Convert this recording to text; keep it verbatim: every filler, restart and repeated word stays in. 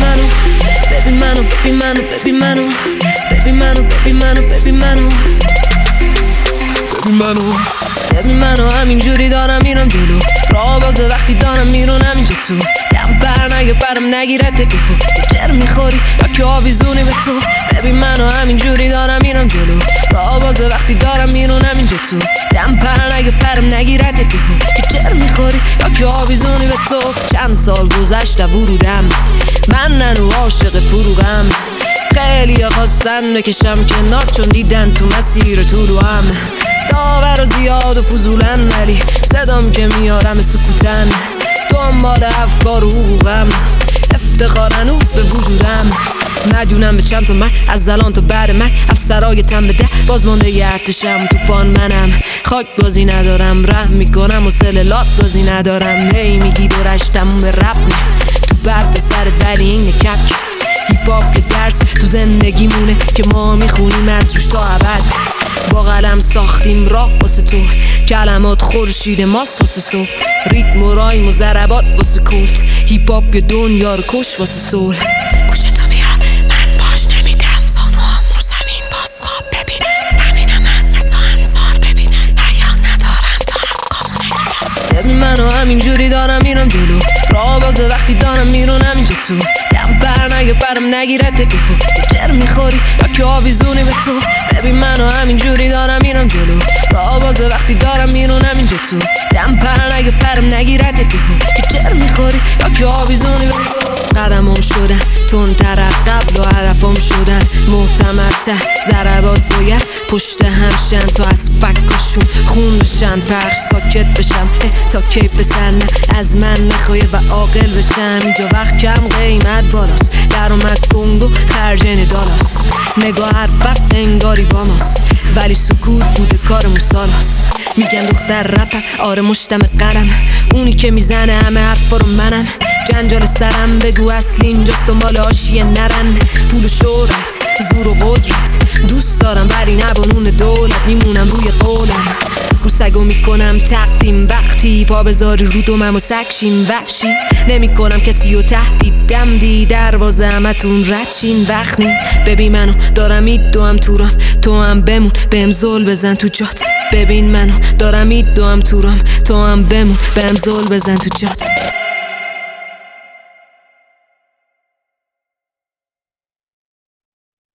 منو ببین منو ببین منو ببین منو ببین منو ببین منو ببین منو ببین منو ببین منو همینجوری دارم میرم جلو راه بازه وقتی دارم میرونم اینجا تو دم بر نگه برم نگیرد تو که جر میخوری یا که آویزونی به تو ببین منو همینجوری دارم میرم جلو راه بازه وقتی دارم میرونم اینجا تو دم پر نگه پرم نگیرد تو که جر میخوری یا که آویزونی به تو چند سال گذشته ورودم من ننو عاشق فروغم خیلی خواستن بکشم کنار چون دیدن تو مسیر تو رو هم داور و زیاد و فضولن ولی صدام که میارم سکوتن دنبال افکار و حقوقم افتخار هنوز به وجودم مدیونم به چند تا من از الان تا بعد من افسرای تن بده باز مانده ی ارتشم توفان منم خاک بازی ندارم رحم میکنم و سللات بازی ندارم هی میگی دورش تموم به رپ تو بر به سرت ولی این کک هیپ هاپ که درس تو زندگی مونه که ما میخونیم از روش تا ابد با قلم ساختیم راه واسه تو کلمات خورشید ماست واسه سو ریتم و رایم و ضربات واسه کورت هیپ هاپ یه دنیا رو کش واسه سول گوشتو بیار من باش نمیدم زانوام رو زمین باز خواب ببین همینه من نسا انصار ببین حیا ندارم تا حقامو نگیرم ببین منو همینجوری دارم میرم جلو راه بازه وقتی دارم میرونم اینجا تو دم بر نگه برم نگیرد تو که جر میخوری یا که آویزونی به تو ببین منو همینجوری دارم میرم جلو راه بازه وقتی دارم میرونم اینجا تو دم پر نگه پرم نگیرد تو که جر میخوری یا که آویزونی به تو قدمم شدن تندتر از قبل و هدفم شدن محتمل‌تر ضربات باید پشت همشن تا از فکاشون خون بشن پخش ساکت بشم تا کیف پسر نه از من نخواهی و عاقل بشم اینجا وقت کم قیمت بالاست در اومد گنگ و خرجن دالاست نگاه هر وقت انگاری با ماست ولی سکوت بوده کار موسالاست میگن دختر رپم آره مشتم قرم اونی که میزنه همه حرفا رو منم جنجال سرم بگو اصل اینجاست و مال آشیه نرن پول و شهرت زور و قدرت دوست دارم ولی نبانون دولت میمونم روی قولم رو سگو میکنم تقدیم وقتی پا بذاری رو دومم و سکشین وحشی نمی کنم کسی و تهدید دم دی دروازه همتون ردشین وقت نیم ببین منو دارم ایدوام تورام تو هم بمون بهم زل بزن تو جات ببین منو دارم ایدوام تورام تو هم بمون بهم زل بزن تو جات